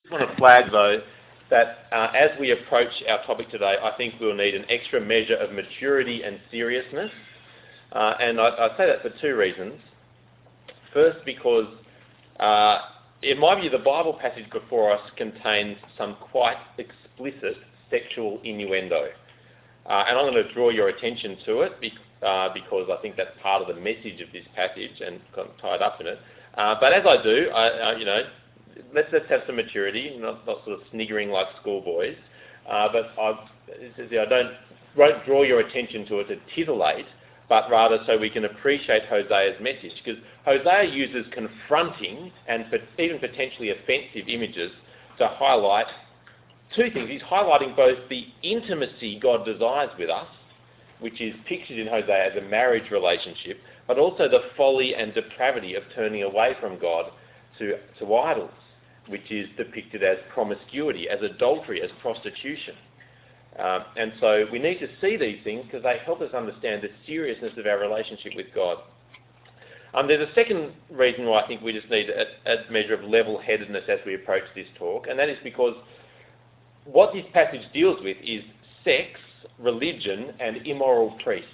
I want to flag, though, that as we approach our topic today, I think we'll need an extra measure of maturity and seriousness. And I say that for two reasons. First, because in my view, the Bible passage before us contains some quite explicit sexual innuendo. And I'm going to draw your attention to it because I think that's part of the message of this passage and kind of tied up in it. But as I do, let's have some maturity, not sort of sniggering like schoolboys. But I won't draw your attention to it to titillate, but rather so we can appreciate Hosea's message. Because Hosea uses confronting and even potentially offensive images to highlight two things. He's highlighting both the intimacy God desires with us, which is pictured in Hosea as a marriage relationship, but also the folly and depravity of turning away from God to idols, which is depicted as promiscuity, as adultery, as prostitution. And so we need to see these things because they help us understand the seriousness of our relationship with God. There's a second reason why I think we just need a measure of level-headedness as we approach this talk, and that is because what this passage deals with is sex, religion, and immoral priests.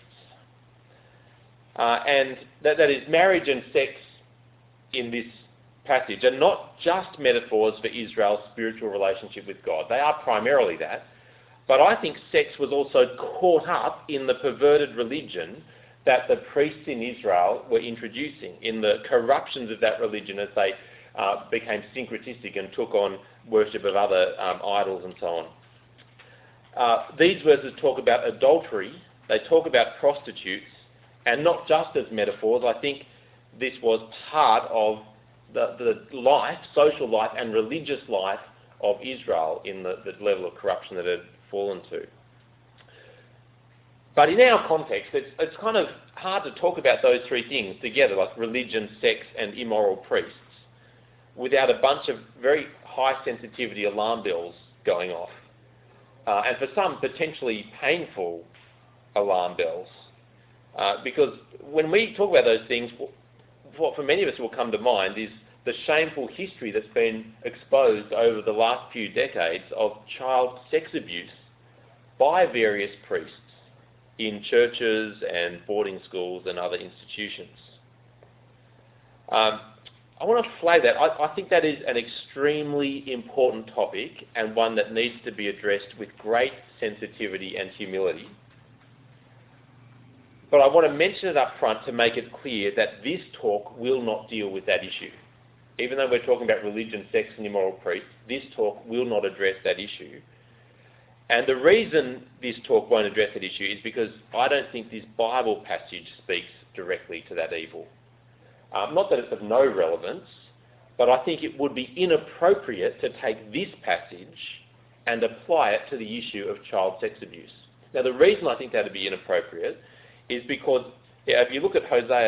And that is marriage and sex in this passage are not just metaphors for Israel's spiritual relationship with God. They are primarily that. But I think sex was also caught up in the perverted religion that the priests in Israel were introducing, in the corruptions of that religion as they became syncretistic and took on worship of other idols and so on. These verses talk about adultery, they talk about prostitutes, and not just as metaphors. I think this was part of the life, social life and religious life of Israel in the level of corruption that it had fallen to. But in our context, it's kind of hard to talk about those three things together, like religion, sex and immoral priests, without a bunch of very high sensitivity alarm bells going off. And for some, potentially painful alarm bells. Because when we talk about those things, what for many of us will come to mind is the shameful history that's been exposed over the last few decades of child sex abuse by various priests in churches and boarding schools and other institutions. I want to flag that. I think that is an extremely important topic and one that needs to be addressed with great sensitivity and humility. But I want to mention it up front to make it clear that this talk will not deal with that issue. Even though we're talking about religion, sex and immoral priests, this talk will not address that issue. And the reason this talk won't address that issue is because I don't think this Bible passage speaks directly to that evil. Not that it's of no relevance, but I think it would be inappropriate to take this passage and apply it to the issue of child sex abuse. Now the reason I think that would be inappropriate is because if you look at Hosea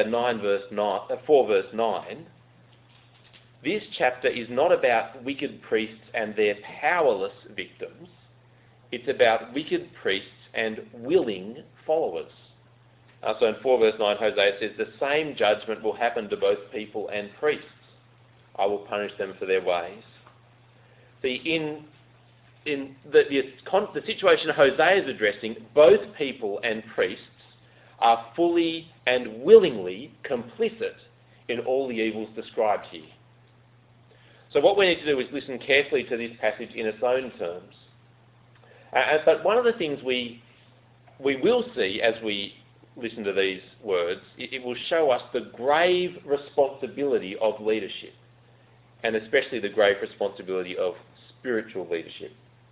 4 verse 9, this chapter is not about wicked priests and their powerless victims. It's about wicked priests and willing followers. So in 4 verse 9, Hosea says, the same judgment will happen to both people and priests. I will punish them for their ways. See, in the situation Hosea is addressing, both people and priests are fully and willingly complicit in all the evils described here. So what we need to do is listen carefully to this passage in its own terms. But one of the things we will see as we listen to these words, it will show us the grave responsibility of leadership, and especially the grave responsibility of spiritual leadership.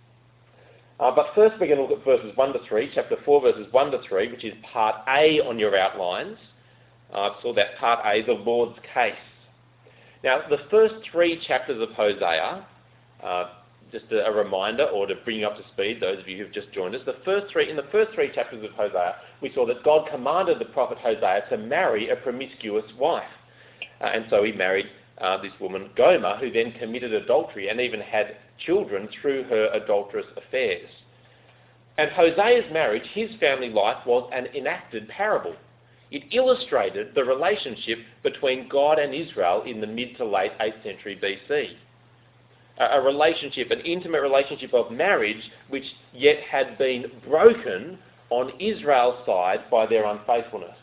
But first we're going to look at verses 1 to 3, chapter 4 verses 1 to 3, which is part A on your outlines. So that part A, the Lord's case. Now the first three chapters of Hosea, just a reminder or to bring you up to speed, those of you who've just joined us, in the first three chapters of Hosea, we saw that God commanded the prophet Hosea to marry a promiscuous wife. And so he married this woman, Gomer, who then committed adultery and even had children through her adulterous affairs. And Hosea's marriage, his family life, was an enacted parable. It illustrated the relationship between God and Israel in the mid to late 8th century BC. a relationship, an intimate relationship of marriage, which yet had been broken on Israel's side by their unfaithfulness.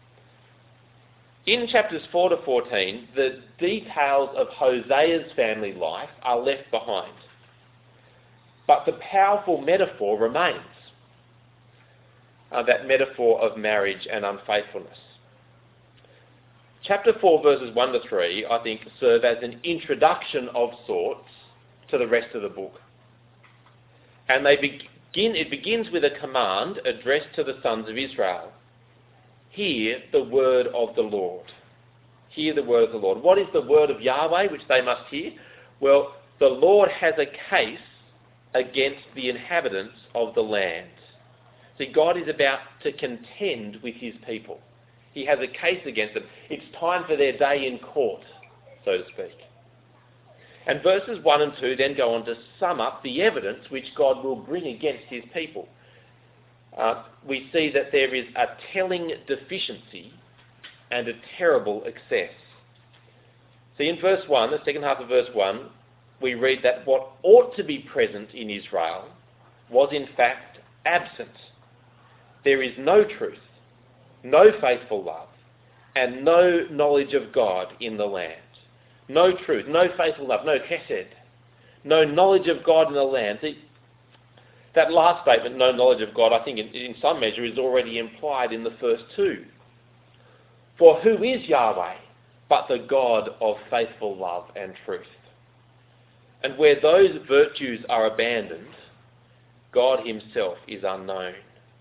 In chapters 4 to 14, the details of Hosea's family life are left behind. But the powerful metaphor remains, that metaphor of marriage and unfaithfulness. Chapter 4, verses 1 to 3, I think, serve as an introduction of sorts to the rest of the book. And it begins with a command addressed to the sons of Israel. Hear the word of the Lord. Hear the word of the Lord. What is the word of Yahweh which they must hear? Well, the Lord has a case against the inhabitants of the land. See, God is about to contend with his people. He has a case against them. It's time for their day in court, so to speak. And verses 1 and 2 then go on to sum up the evidence which God will bring against his people. We see that there is a telling deficiency and a terrible excess. See, in verse 1, the second half of verse 1, we read that what ought to be present in Israel was in fact absent. There is no truth, no faithful love, and no knowledge of God in the land. No truth, no faithful love, no chesed, no knowledge of God in the land. See, that last statement, no knowledge of God, I think in some measure is already implied in the first two. For who is Yahweh but the God of faithful love and truth? And where those virtues are abandoned, God himself is unknown.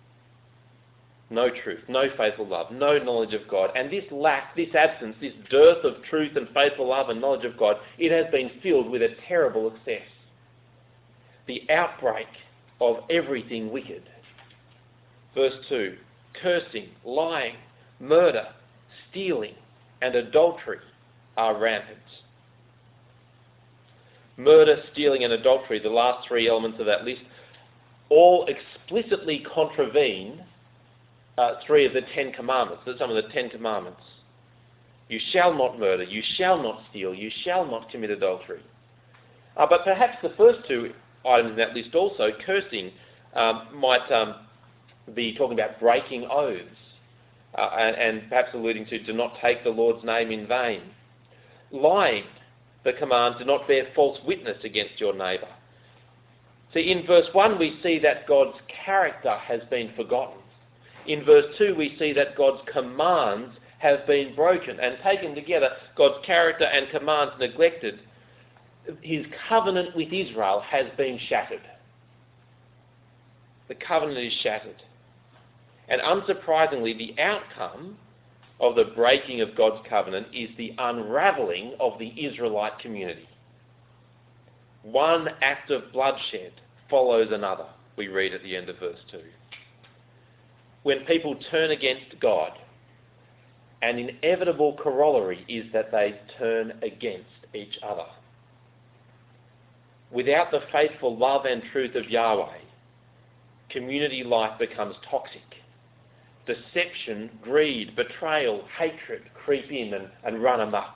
No truth, no faithful love, no knowledge of God. And this lack, this absence, this dearth of truth and faithful love and knowledge of God, it has been filled with a terrible excess. The outbreak of everything wicked. Verse 2, cursing, lying, murder, stealing, and adultery are rampant. Murder, stealing, and adultery, the last three elements of that list, all explicitly contravene three of the 10 commandments, some of the 10 commandments. You shall not murder, you shall not steal, you shall not commit adultery. But perhaps the first two items in that list also, cursing, might be talking about breaking oaths, and perhaps alluding to do not take the Lord's name in vain. Lying, the command, do not bear false witness against your neighbour. See, in verse 1 we see that God's character has been forgotten. In verse 2 we see that God's commands have been broken, and taken together, God's character and commands neglected, his covenant with Israel has been shattered. The covenant is shattered. And unsurprisingly, the outcome of the breaking of God's covenant is the unravelling of the Israelite community. One act of bloodshed follows another, we read at the end of verse 2. When people turn against God, an inevitable corollary is that they turn against each other. Without the faithful love and truth of Yahweh, community life becomes toxic. Deception, greed, betrayal, hatred creep in and run amok.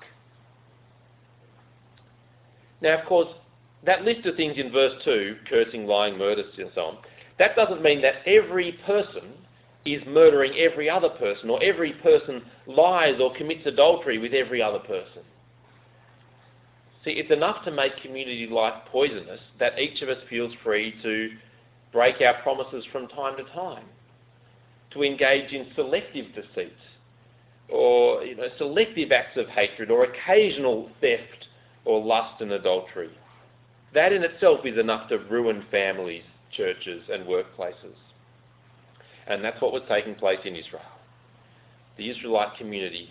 Now, of course, that list of things in verse 2, cursing, lying, murder, and so on, that doesn't mean that every person is murdering every other person, or every person lies or commits adultery with every other person. See, it's enough to make community life poisonous that each of us feels free to break our promises from time to time, to engage in selective deceits, or selective acts of hatred, or occasional theft, or lust and adultery. That in itself is enough to ruin families, churches, and workplaces. And that's what was taking place in Israel. The Israelite community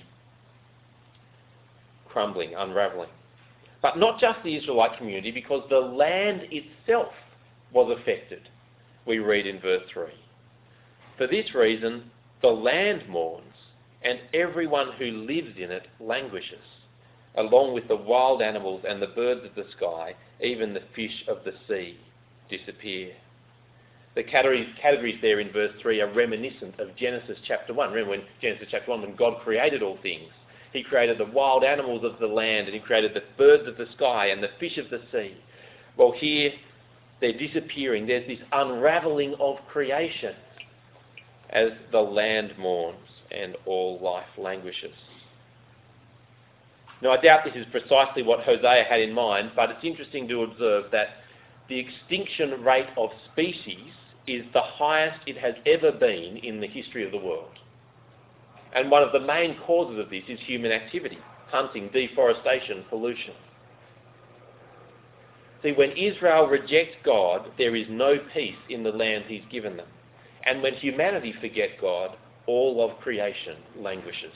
crumbling, unravelling. But not just the Israelite community, because the land itself was affected, we read in verse 3. For this reason, the land mourns, and everyone who lives in it languishes, along with the wild animals and the birds of the sky, even the fish of the sea disappear. The categories there in verse 3 are reminiscent of Genesis chapter 1. Remember when Genesis chapter 1, when God created all things, he created the wild animals of the land, and he created the birds of the sky and the fish of the sea. Well, here they're disappearing. There's this unravelling of creation as the land mourns and all life languishes. Now, I doubt this is precisely what Hosea had in mind, but it's interesting to observe that the extinction rate of species is the highest it has ever been in the history of the world. And one of the main causes of this is human activity: hunting, deforestation, pollution. See, when Israel rejects God, there is no peace in the land he's given them. And when humanity forget God, all of creation languishes.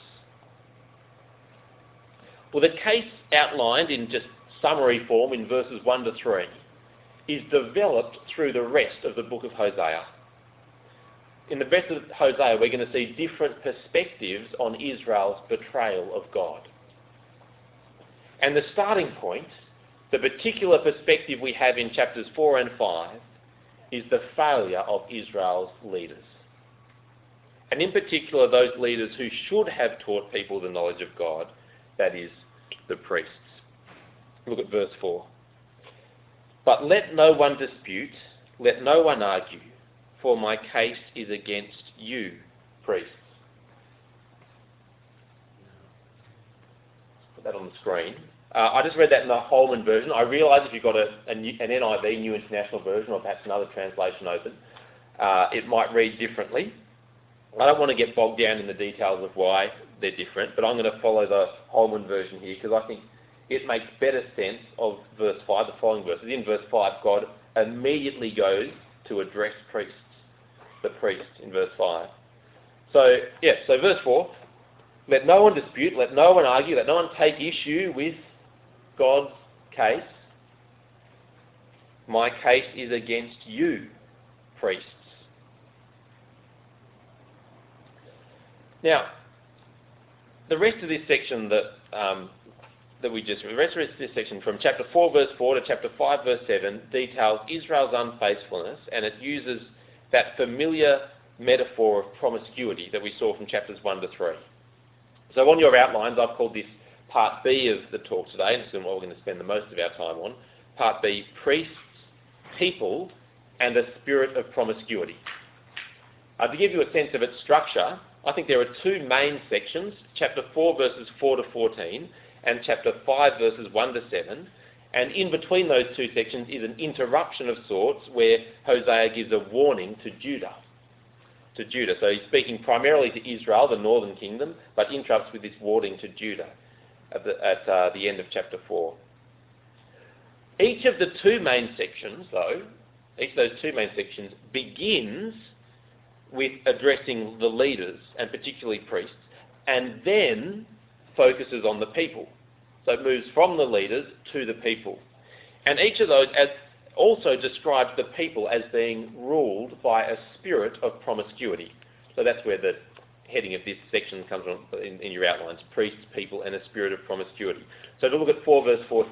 Well, the case outlined in just summary form in verses 1 to 3 is developed through the rest of the book of Hosea. In the rest of Hosea, we're going to see different perspectives on Israel's betrayal of God. And the starting point, the particular perspective we have in chapters 4 and 5, is the failure of Israel's leaders. And in particular, those leaders who should have taught people the knowledge of God, that is, the priests. Look at verse 4. But let no one dispute, let no one argue, for my case is against you, priests. Put that on the screen. I just read that in the Holman version. I realise if you've got an NIV, New International Version, or perhaps another translation open, it might read differently. I don't want to get bogged down in the details of why they're different, but I'm going to follow the Holman version here because I think it makes better sense of verse 5, the following verses. In verse 5, God immediately goes to address priests, the priests in verse 5. So verse 4, let no one dispute, let no one argue, let no one take issue with God's case. My case is against you, priests. Now, the rest of this section the rest of this section from chapter 4 verse 4 to chapter 5 verse 7 details Israel's unfaithfulness, and it uses that familiar metaphor of promiscuity that we saw from chapters 1 to 3. So on your outlines, I've called this part B of the talk today, and this is what we're going to spend the most of our time on. Part B, priests, people, and a spirit of promiscuity. To give you a sense of its structure, I think there are two main sections, chapter 4 verses 4 to 14 and chapter 5 verses 1 to 7. And in between those two sections is an interruption of sorts where Hosea gives a warning to Judah. So he's speaking primarily to Israel, the northern kingdom, but interrupts with this warning to Judah at the end of chapter 4. Each of those two main sections begins with addressing the leaders, and particularly priests, and then focuses on the people. So it moves from the leaders to the people. And each of those also describes the people as being ruled by a spirit of promiscuity. So that's where the heading of this section comes from in your outlines: priests, people, and a spirit of promiscuity. So to look at 4 verse 12,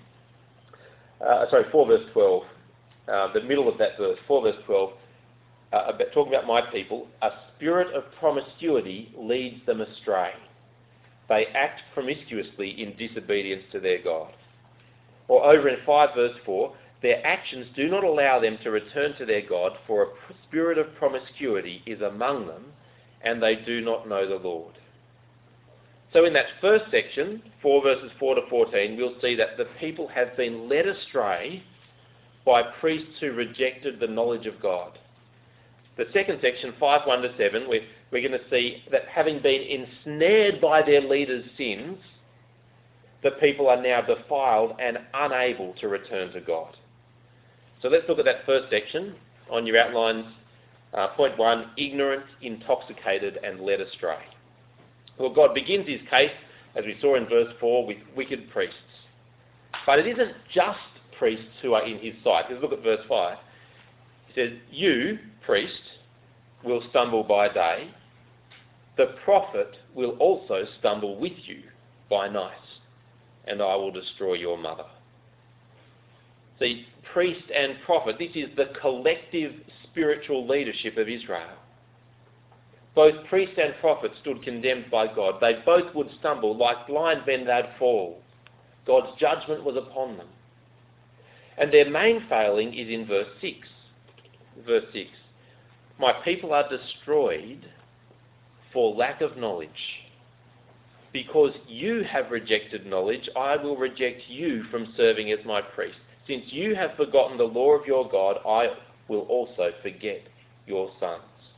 the middle of that verse, 4 verse 12, talking about my people, a spirit of promiscuity leads them astray. They act promiscuously in disobedience to their God. Or over in 5 verse 4, their actions do not allow them to return to their God, for a spirit of promiscuity is among them, and they do not know the Lord. So in that first section, 4 verses 4 to 14, we'll see that the people have been led astray by priests who rejected the knowledge of God. The second section, 5, 1 to 7, we're going to see that having been ensnared by their leaders' sins, the people are now defiled and unable to return to God. So let's look at that first section on your outlines. Point 1, ignorant, intoxicated, and led astray. Well, God begins his case, as we saw in verse 4, with wicked priests. But it isn't just priests who are in his sight. Let's look at verse 5. He says, you, priest, will stumble by day. The prophet will also stumble with you by night, and I will destroy your mother. See, priest and prophet, this is the collective spiritual leadership of Israel. Both priest and prophet stood condemned by God. They both would stumble like blind men, they'd fall. God's judgment was upon them. And their main failing is in verse 6. Verse 6. My people are destroyed for lack of knowledge. Because you have rejected knowledge, I will reject you from serving as my priest. Since you have forgotten the law of your God, I will also forget your sons.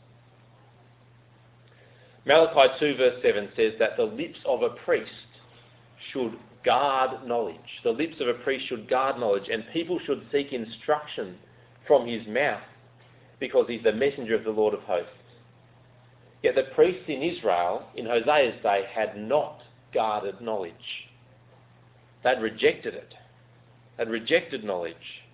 Malachi 2 verse 7 says that the lips of a priest should guard knowledge. The lips of a priest should guard knowledge, and people should seek instruction from his mouth, because he's the messenger of the Lord of hosts. Yet the priests in Israel in Hosea's day had not guarded knowledge. They'd rejected it. They'd rejected knowledge.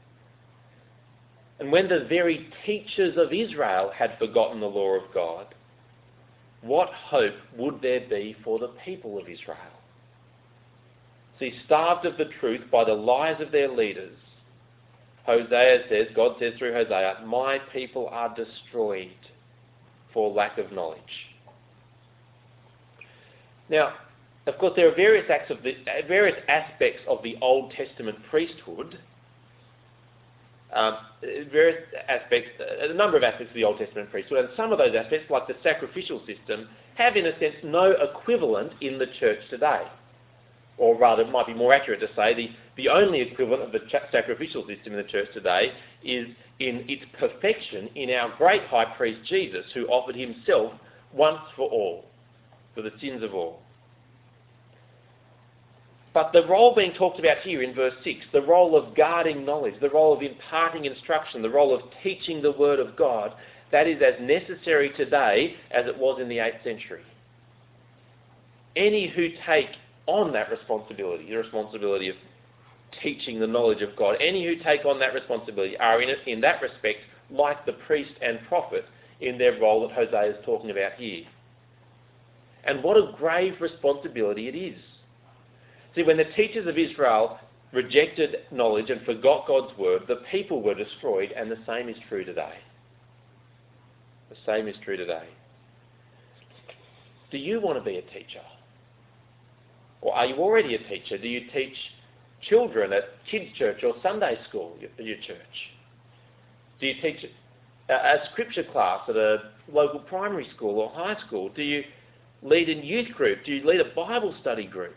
And when the very teachers of Israel had forgotten the law of God, what hope would there be for the people of Israel? See, starved of the truth by the lies of their leaders, Hosea says, God says through Hosea, my people are destroyed for lack of knowledge. Now, of course, there are various aspects of the Old Testament priesthood, a number of aspects of the Old Testament priesthood, and some of those aspects, like the sacrificial system, have in a sense no equivalent in the church today. Or rather, it might be more accurate to say the only equivalent of the sacrificial system in the church today is in its perfection in our great high priest Jesus, who offered himself once for all, for the sins of all. But the role being talked about here in verse 6, the role of guarding knowledge, the role of imparting instruction, the role of teaching the Word of God, that is as necessary today as it was in the 8th century. Any who take on that responsibility, the responsibility of teaching the knowledge of God, any who take on that responsibility are in that respect like the priest and prophet in their role that Hosea is talking about here. And what a grave responsibility it is. See, when the teachers of Israel rejected knowledge and forgot God's word, the people were destroyed, and the same is true today. The same is true today. Do you want to be a teacher? Or are you already a teacher? Do you teach children at kids' church or Sunday school at your church? Do you teach a scripture class at a local primary school or high school? Do you lead in youth group? Do you lead a Bible study group?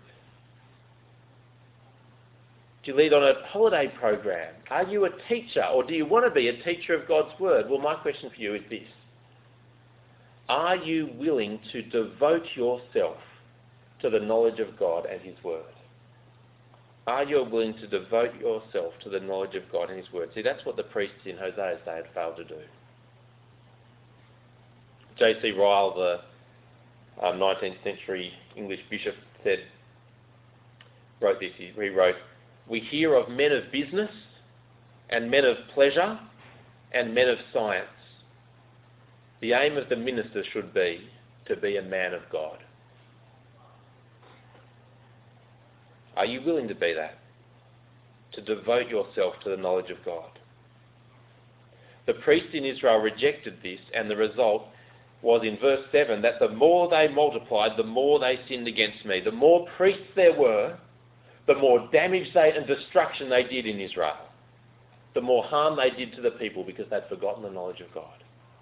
Do you lead on a holiday program? Are you a teacher, or do you want to be a teacher of God's word? Well, my question for you is this. Are you willing to devote yourself to the knowledge of God and his word? Are you willing to devote yourself to the knowledge of God and his word? See, that's what the priests in Hosea's day had failed to do. J.C. Ryle, the 19th century English bishop, wrote this. He wrote, "We hear of men of business and men of pleasure and men of science. The aim of the minister should be to be a man of God." Are you willing to be that? To devote yourself to the knowledge of God? The priests in Israel rejected this, and the result was in verse 7 that the more they multiplied, the more they sinned against me. The more priests there were, the more damage and destruction they did in Israel. The more harm they did to the people because they'd forgotten the knowledge of God.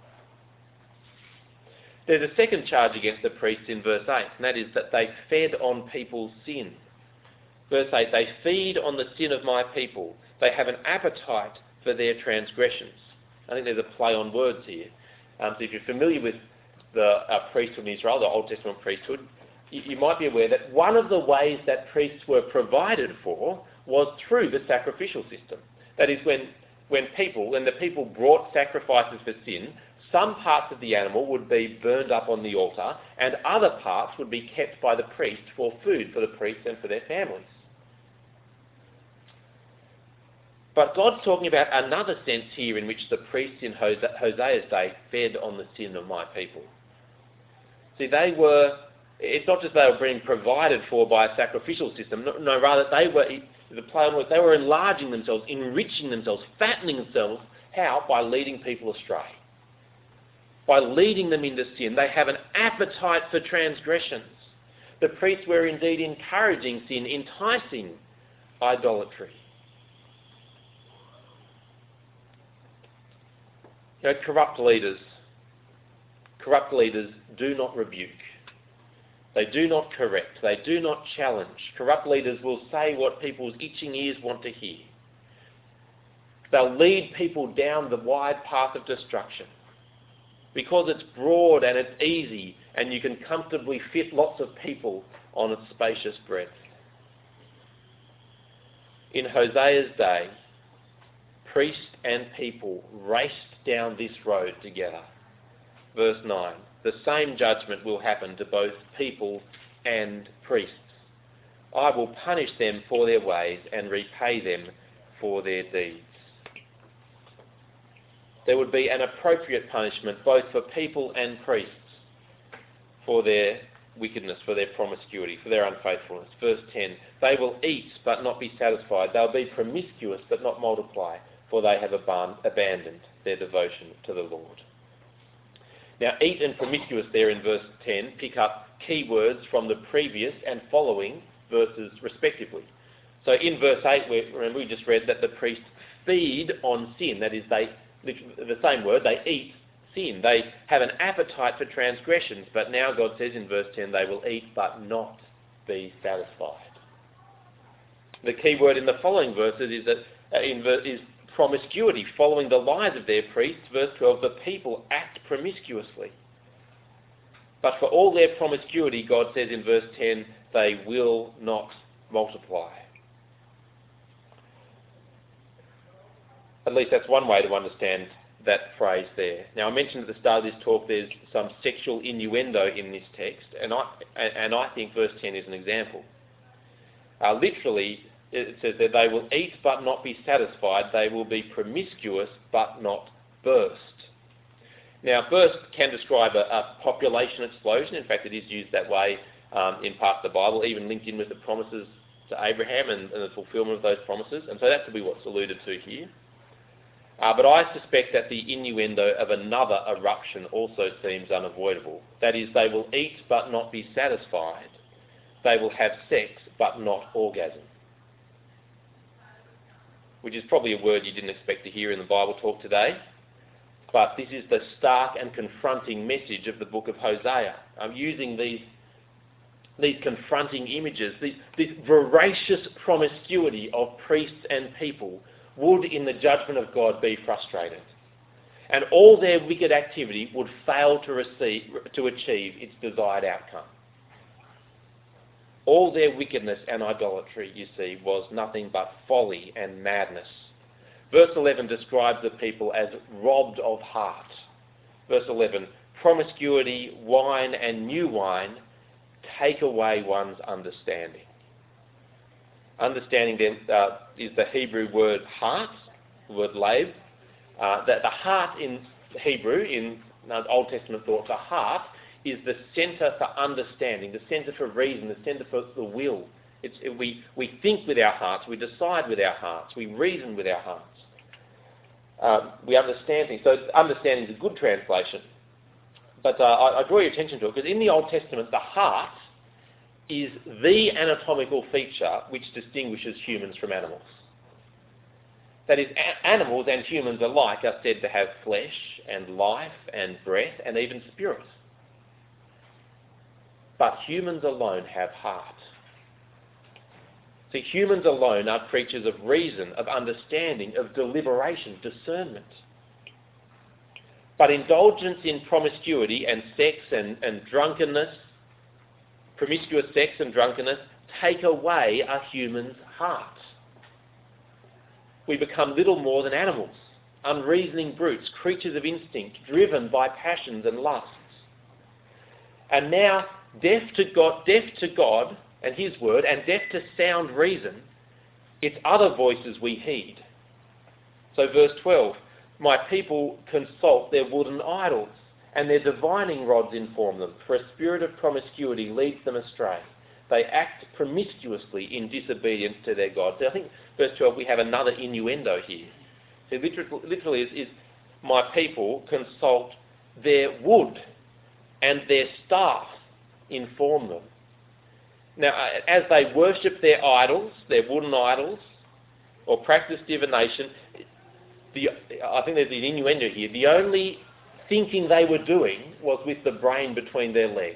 There's a second charge against the priests in verse 8, and that is that they fed on people's sin. Verse 8, they feed on the sin of my people. They have an appetite for their transgressions. I think there's a play on words here. So if you're familiar with the priesthood in Israel, the Old Testament priesthood, you might be aware that one of the ways that priests were provided for was through the sacrificial system. That is, when the people brought sacrifices for sin, some parts of the animal would be burned up on the altar, and other parts would be kept by the priest for food for the priests and for their families. But God's talking about another sense here in which the priests in Hosea's day fed on the sin of my people. See, it's not just they were being provided for by a sacrificial system. No, rather they were enlarging themselves, enriching themselves, fattening themselves. How? By leading people astray. By leading them into sin. They have an appetite for transgressions. The priests were indeed encouraging sin, enticing idolatry. Corrupt leaders do not rebuke. They do not correct. They do not challenge. Corrupt leaders will say what people's itching ears want to hear. They'll lead people down the wide path of destruction because it's broad and it's easy and you can comfortably fit lots of people on its spacious breadth. In Hosea's day, priest and people raced down this road together. Verse 9, the same judgment will happen to both people and priests. I will punish them for their ways and repay them for their deeds. There would be an appropriate punishment both for people and priests for their wickedness, for their promiscuity, for their unfaithfulness. Verse 10, they will eat but not be satisfied. They'll be promiscuous but not multiply, for they have abandoned their devotion to the Lord. Now, eat and promiscuous there in verse 10 pick up key words from the previous and following verses respectively. So in verse 8, we just read that the priests feed on sin. That is, the same word, they eat sin. They have an appetite for transgressions, but now God says in verse 10, they will eat but not be satisfied. The key word in the following verses is promiscuity, following the lies of their priests. Verse 12, the people act promiscuously. But for all their promiscuity, God says in verse 10, they will not multiply. At least that's one way to understand that phrase there. Now, I mentioned at the start of this talk there's some sexual innuendo in this text, and I think verse 10 is an example. Literally, it says that they will eat but not be satisfied. They will be promiscuous but not burst. Now, burst can describe a population explosion. In fact, it is used that way in part of the Bible, even linked in with the promises to Abraham and the fulfilment of those promises. And so that could be what's alluded to here. But I suspect that the innuendo of another eruption also seems unavoidable. That is, they will eat but not be satisfied. They will have sex but not orgasm. Which is probably a word you didn't expect to hear in the Bible talk today. But this is the stark and confronting message of the book of Hosea. I'm using these confronting images, this voracious promiscuity of priests and people would, in the judgment of God, be frustrated. And all their wicked activity would fail to achieve its desired outcome. All their wickedness and idolatry, you see, was nothing but folly and madness. Verse 11 describes the people as robbed of heart. Verse 11, promiscuity, wine and new wine take away one's understanding. Understanding then is the Hebrew word heart, the word lev. That the heart in Hebrew, in Old Testament thought, the heart is the centre for understanding, the centre for reason, the centre for the will. We think with our hearts, we decide with our hearts, we reason with our hearts. We understand things. So understanding is a good translation. But I draw your attention to it because in the Old Testament, the heart is the anatomical feature which distinguishes humans from animals. That is, animals and humans alike are said to have flesh and life and breath and even spirit. But humans alone have heart. See, humans alone are creatures of reason, of understanding, of deliberation, discernment. But indulgence in promiscuity and sex and drunkenness, promiscuous sex and drunkenness, take away a human's heart. We become little more than animals, unreasoning brutes, creatures of instinct, driven by passions and lusts. And now, deaf to God and His word, and deaf to sound reason, it's other voices we heed. So verse 12, my people consult their wooden idols, and their divining rods inform them, for a spirit of promiscuity leads them astray. They act promiscuously in disobedience to their God. So I think verse 12, we have another innuendo here. So literally is my people consult their wood, and their staff inform them. Now, as they worship their idols, their wooden idols, or practice divination, I think there's an innuendo here. The only thinking they were doing was with the brain between their legs.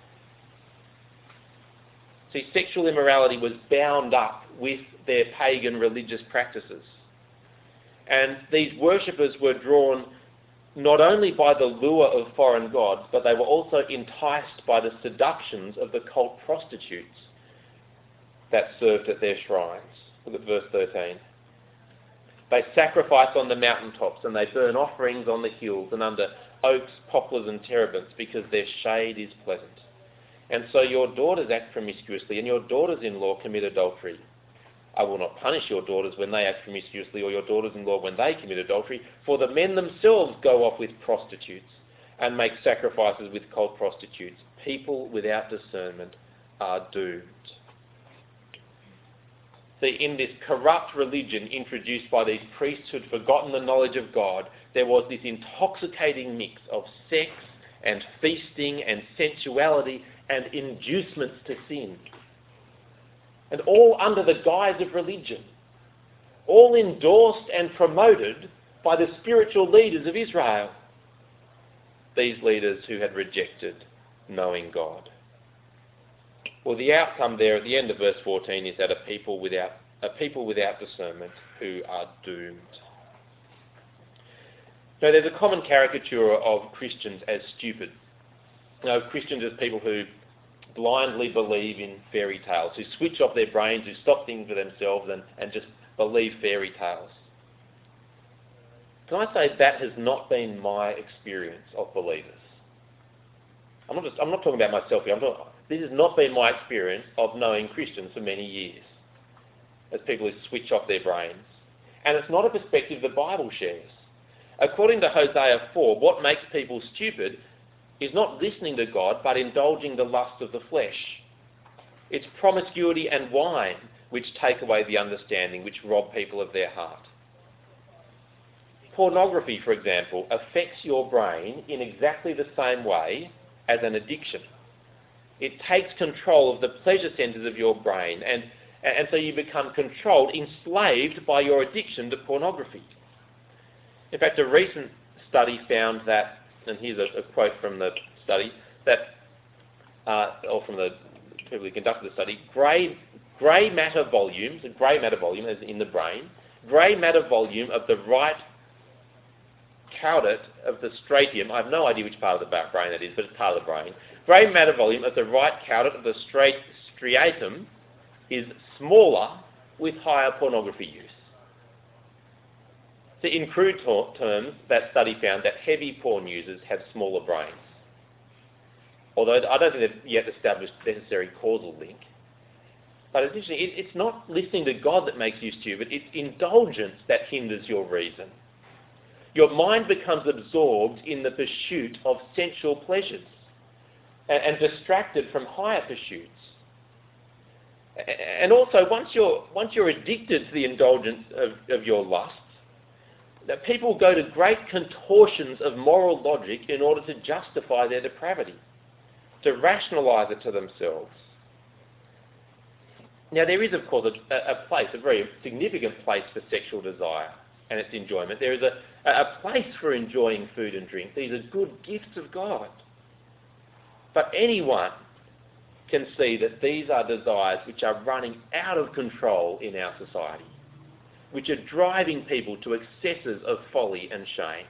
See, sexual immorality was bound up with their pagan religious practices. And these worshippers were drawn not only by the lure of foreign gods, but they were also enticed by the seductions of the cult prostitutes that served at their shrines. Look at verse 13. They sacrifice on the mountaintops and they burn offerings on the hills and under oaks, poplars and terebinths because their shade is pleasant. And so your daughters act promiscuously and your daughters-in-law commit adultery. I will not punish your daughters when they act promiscuously or your daughters-in-law when they commit adultery, for the men themselves go off with prostitutes and make sacrifices with cult prostitutes. People without discernment are doomed. See, in this corrupt religion introduced by these priests who had forgotten the knowledge of God, there was this intoxicating mix of sex and feasting and sensuality and inducements to sin. And all under the guise of religion. All endorsed and promoted by the spiritual leaders of Israel. These leaders who had rejected knowing God. Well, the outcome there at the end of verse 14 is that a people without discernment who are doomed. Now, there's a common caricature of Christians as stupid. Christians as people who blindly believe in fairy tales, who switch off their brains, who stop thinking for themselves and just believe fairy tales. Can I say that has not been my experience of believers? I'm not talking about myself here. This has not been my experience of knowing Christians for many years, as people who switch off their brains. And it's not a perspective the Bible shares. According to Hosea 4, what makes people stupid is not listening to God, but indulging the lust of the flesh. It's promiscuity and wine which take away the understanding, which rob people of their heart. Pornography, for example, affects your brain in exactly the same way as an addiction. It takes control of the pleasure centres of your brain, and so you become controlled, enslaved by your addiction to pornography. In fact, a recent study found that, and here's a quote from the study, or from the people who conducted the study, grey matter volume as in the brain, grey matter volume of the right caudate of the stratium, I have no idea which part of the brain that is, but it's part of the brain. Grey matter volume of the right caudate of the striatum is smaller with higher pornography use. So in crude terms, that study found that heavy porn users have smaller brains. Although I don't think they've yet established necessary causal link. But it's interesting, it's not listening to God that makes you stupid, it's indulgence that hinders your reason. Your mind becomes absorbed in the pursuit of sensual pleasures and distracted from higher pursuits. And also, once you're addicted to the indulgence of your lusts, that people go to great contortions of moral logic in order to justify their depravity, to rationalise it to themselves. Now, there is, of course, a very significant place for sexual desire and its enjoyment. There is a place for enjoying food and drink. These are good gifts of God. But anyone can see that these are desires which are running out of control in our society, which are driving people to excesses of folly and shame.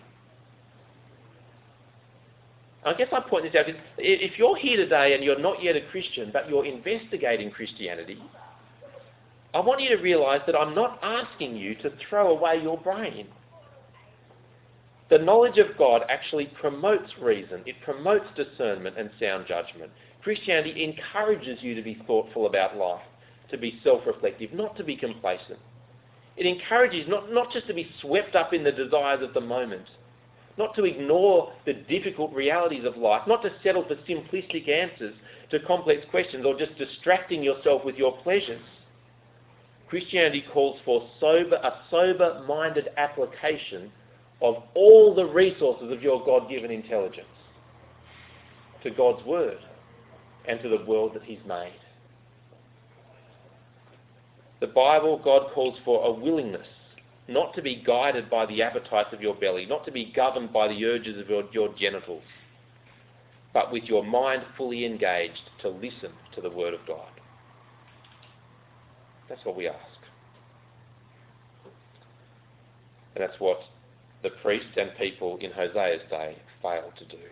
I guess I point this out because if you're here today and you're not yet a Christian, but you're investigating Christianity, I want you to realise that I'm not asking you to throw away your brain. The knowledge of God actually promotes reason. It promotes discernment and sound judgment. Christianity encourages you to be thoughtful about life, to be self-reflective, not to be complacent. It encourages not just to be swept up in the desires of the moment, not to ignore the difficult realities of life, not to settle for simplistic answers to complex questions or just distracting yourself with your pleasures. Christianity calls for a sober-minded application of all the resources of your God-given intelligence to God's Word and to the world that He's made. The Bible, God calls for a willingness not to be guided by the appetites of your belly, not to be governed by the urges of your genitals, but with your mind fully engaged to listen to the word of God. That's what we ask. And that's what the priests and people in Hosea's day failed to do.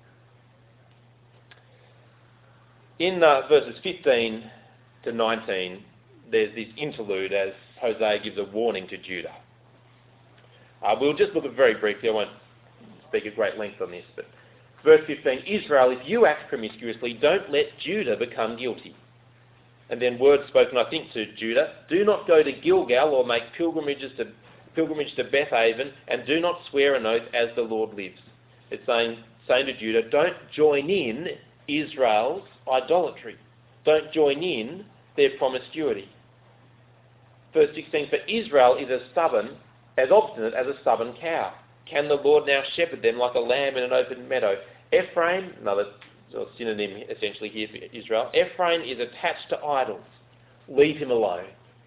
In verses 15 to 19, there's this interlude as Hosea gives a warning to Judah. We'll just look at it very briefly. I won't speak at great length on this, but verse 15, Israel, if you act promiscuously, don't let Judah become guilty. And then words spoken, I think, to Judah, do not go to Gilgal or make pilgrimage to Bethaven, and do not swear an oath as the Lord lives. It's saying to Judah, don't join in Israel's idolatry. Don't join in their promiscuity. Verse 16, for Israel is as obstinate as a stubborn cow. Can the Lord now shepherd them like a lamb in an open meadow? Ephraim, another synonym essentially here for Israel, Ephraim is attached to idols. Leave him alone.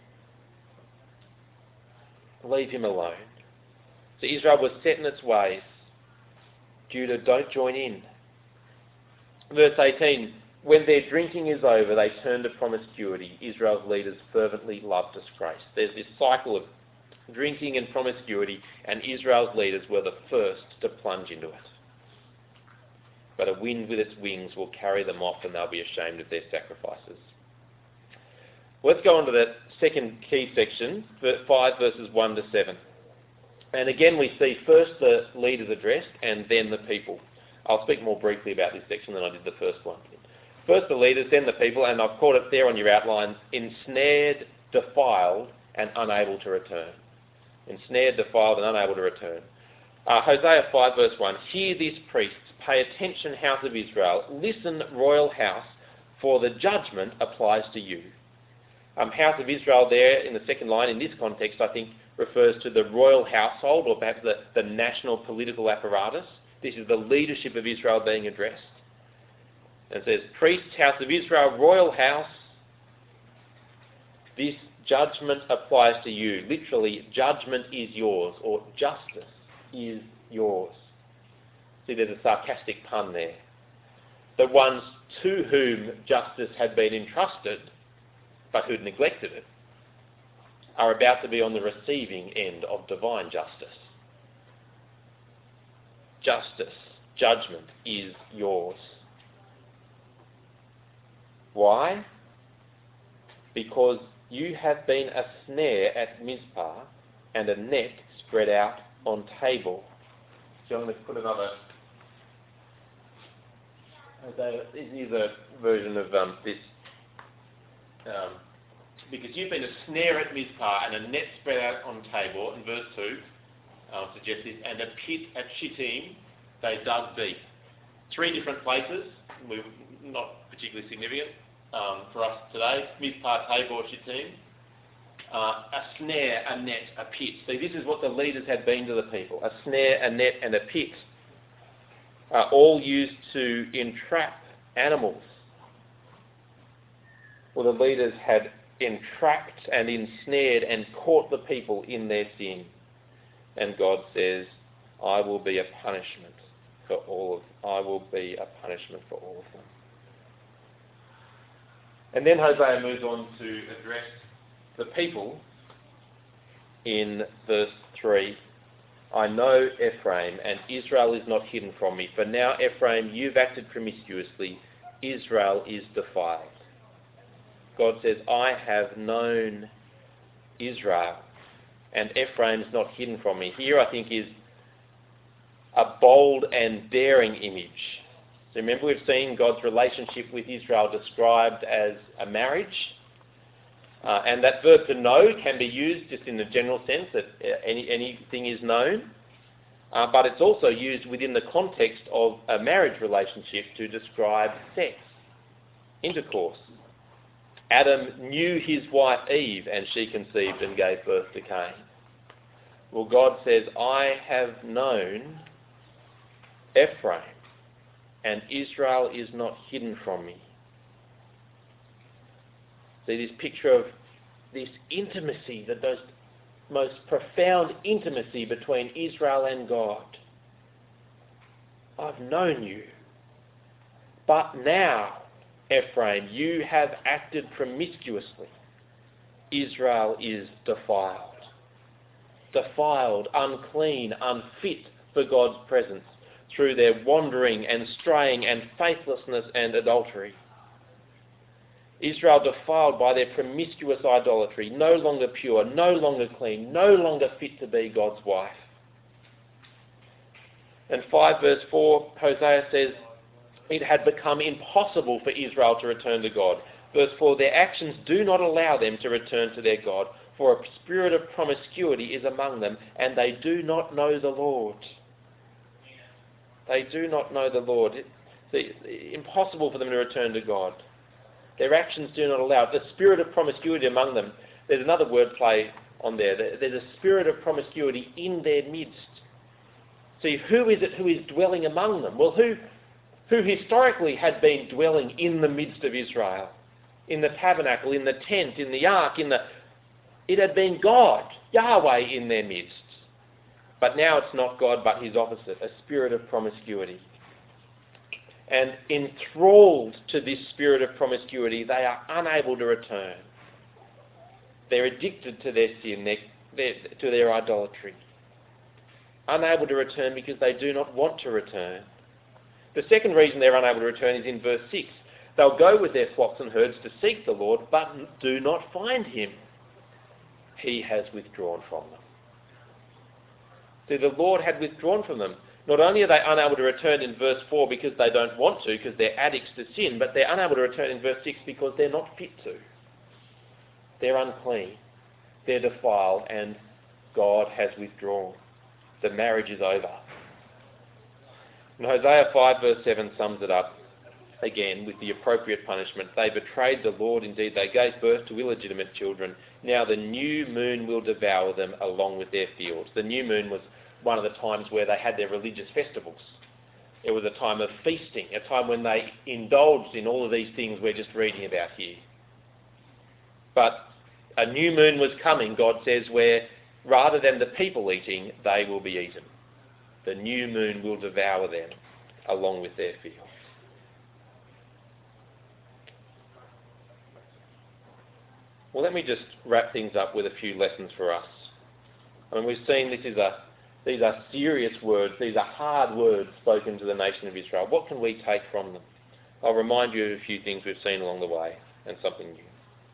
Leave him alone. So Israel was set in its ways. Judah, don't join in. Verse 18, when their drinking is over, they turn to promiscuity. Israel's leaders fervently love disgrace. There's this cycle of drinking and promiscuity, and Israel's leaders were the first to plunge into it. But a wind with its wings will carry them off, and they'll be ashamed of their sacrifices. Let's go on to that second key section, 5 verses 1 to 7. And again we see first the leaders addressed and then the people. I'll speak more briefly about this section than I did the first one. First the leaders, then the people, and I've called it there on your outline, ensnared, defiled, and unable to return. Ensnared, defiled, and unable to return. Hosea 5 verse 1, hear this, priests, pay attention, house of Israel, listen, royal house, for the judgment applies to you. House of Israel there in the second line, in this context, I think, refers to the royal household, or perhaps the national political apparatus. This is the leadership of Israel being addressed. And it says, priests, house of Israel, royal house, this judgment applies to you. Literally, judgment is yours, or justice is yours. See, there's a sarcastic pun there. The ones to whom justice had been entrusted, but who'd neglected it, are about to be on the receiving end of divine justice. Justice, judgment is yours. Why? Because you have been a snare at Mizpah and a net spread out on Tabor. So I'm going to put another... This is a version of this. Because you've been a snare at Mizpah and a net spread out on Tabor, in verse 2, suggests this, and a pit at Shittim they dug deep. 3 different places, not particularly significant for us today. Mizpah, Tabor, Shittim. A snare, a net, a pit. See, this is what the leaders had been to the people. A snare, a net, and a pit. All used to entrap animals. Well, the leaders had entrapped and ensnared and caught the people in their sin. And God says, I will be a punishment for all of them. I will be a punishment for all of them. And then Hosea moves on to address the people in verse 3. I know Ephraim, and Israel is not hidden from me. For now, Ephraim, you've acted promiscuously. Israel is defiled. God says, I have known Israel, and Ephraim is not hidden from me. Here, I think, is a bold and daring image. So remember, we've seen God's relationship with Israel described as a marriage. And that verb to know can be used just in the general sense that anything is known. But it's also used within the context of a marriage relationship to describe sex, intercourse. Adam knew his wife Eve, and she conceived and gave birth to Cain. Well, God says, I have known Ephraim, and Israel is not hidden from me. See this picture of this intimacy that those most profound intimacy between Israel and God. I've known you. But now, Ephraim, you have acted promiscuously. Israel is defiled. Defiled, unclean, unfit for God's presence through their wandering and straying and faithlessness and adultery. Israel defiled by their promiscuous idolatry, no longer pure, no longer clean, no longer fit to be God's wife. And 5 verse 4, Hosea says, it had become impossible for Israel to return to God. Verse 4, their actions do not allow them to return to their God, for a spirit of promiscuity is among them, and they do not know the Lord. They do not know the Lord. It's impossible for them to return to God. Their actions do not allow it. The spirit of promiscuity among them, there's another word play on there. There's a spirit of promiscuity in their midst. See, who is it who is dwelling among them? Well, who historically had been dwelling in the midst of Israel? In the tabernacle, in the tent, in the ark, it had been God, Yahweh, in their midst. But now it's not God, but his opposite, a spirit of promiscuity. And enthralled to this spirit of promiscuity, they are unable to return. They're addicted to their sin, to their idolatry. Unable to return because they do not want to return. The second reason they're unable to return is in verse 6. They'll go with their flocks and herds to seek the Lord, but do not find him. He has withdrawn from them. See, the Lord had withdrawn from them. Not only are they unable to return in verse 4 because they don't want to, because they're addicts to sin, but they're unable to return in verse 6 because they're not fit to. They're unclean. They're defiled, and God has withdrawn. The marriage is over. And Hosea 5 verse 7 sums it up again with the appropriate punishment. They betrayed the Lord, indeed they gave birth to illegitimate children. Now the new moon will devour them along with their fields. The new moon was one of the times where they had their religious festivals. It was a time of feasting, a time when they indulged in all of these things we're just reading about here. But a new moon was coming, God says, where rather than the people eating, they will be eaten. The new moon will devour them along with their fields. Well, let me just wrap things up with a few lessons for us. I mean, we've seen these are serious words. These are hard words spoken to the nation of Israel. What can we take from them? I'll remind you of a few things we've seen along the way and something new.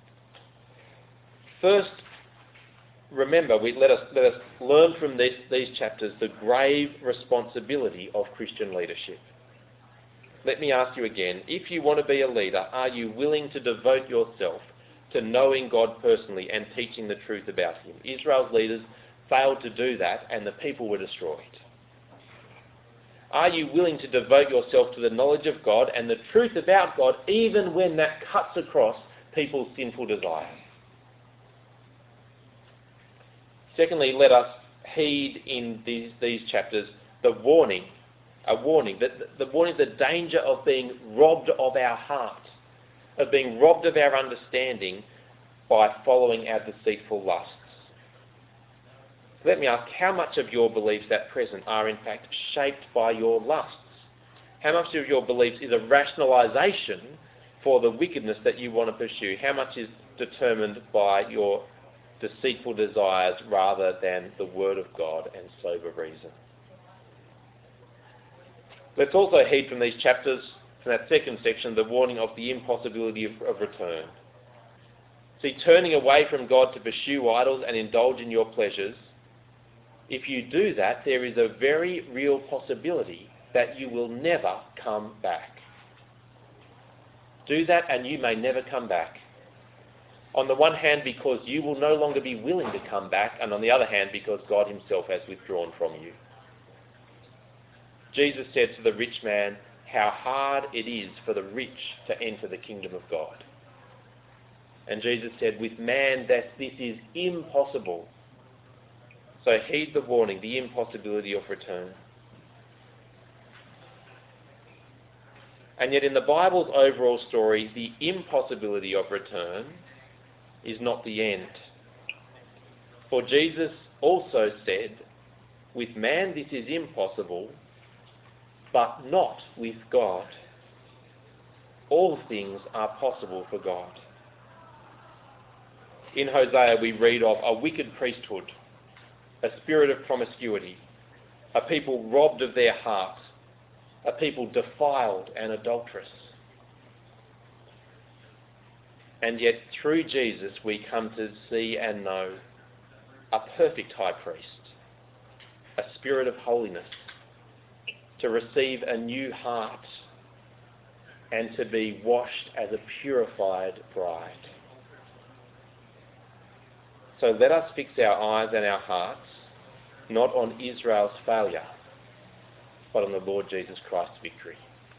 First, remember, let us learn from these chapters the grave responsibility of Christian leadership. Let me ask you again, if you want to be a leader, are you willing to devote yourself to knowing God personally and teaching the truth about him? Israel's leaders failed to do that, and the people were destroyed. Are you willing to devote yourself to the knowledge of God and the truth about God, even when that cuts across people's sinful desires? Secondly, let us heed in these chapters the warning, the danger of being robbed of our heart, of being robbed of our understanding by following our deceitful lusts. Let me ask, how much of your beliefs at present are in fact shaped by your lusts? How much of your beliefs is a rationalisation for the wickedness that you want to pursue? How much is determined by your deceitful desires rather than the Word of God and sober reason? Let's also heed from these chapters, from that second section, the warning of the impossibility of return. See, turning away from God to pursue idols and indulge in your pleasures, if you do that, there is a very real possibility that you will never come back. Do that and you may never come back. On the one hand, because you will no longer be willing to come back, and on the other hand, because God himself has withdrawn from you. Jesus said to the rich man, how hard it is for the rich to enter the kingdom of God. And Jesus said, with man this is impossible. So heed the warning, the impossibility of return. And yet in the Bible's overall story, the impossibility of return is not the end. For Jesus also said, with man this is impossible, but not with God. All things are possible for God. In Hosea we read of a wicked priesthood, a spirit of promiscuity, a people robbed of their heart, a people defiled and adulterous. And yet through Jesus we come to see and know a perfect high priest, a spirit of holiness, to receive a new heart and to be washed as a purified bride. So let us fix our eyes and our hearts not on Israel's failure, but on the Lord Jesus Christ's victory.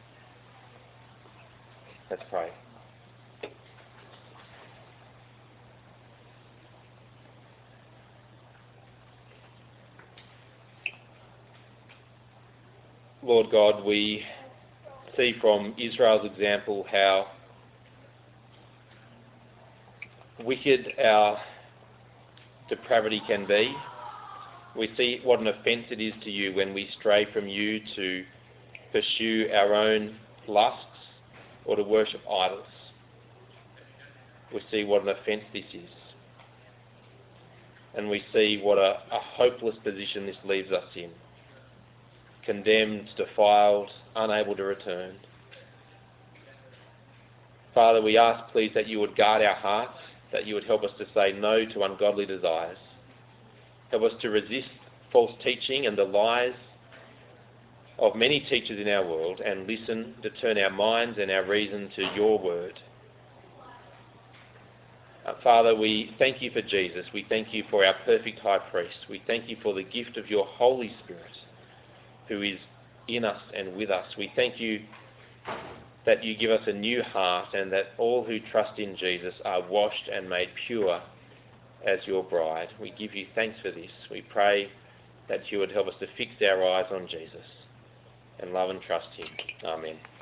Let's pray. Lord God, we see from Israel's example how wicked our depravity can be. We see what an offence it is to you when we stray from you to pursue our own lusts or to worship idols. We see what an offence this is. And we see what a hopeless position this leaves us in. Condemned, defiled, unable to return. Father, we ask please that you would guard our hearts, that you would help us to say no to ungodly desires. Help us to resist false teaching and the lies of many teachers in our world and listen, to turn our minds and our reason to your word. Father, we thank you for Jesus. We thank you for our perfect high priest. We thank you for the gift of your Holy Spirit who is in us and with us. We thank you that you give us a new heart and that all who trust in Jesus are washed and made pure as your bride. We give you thanks for this. We pray that you would help us to fix our eyes on Jesus and love and trust him. Amen.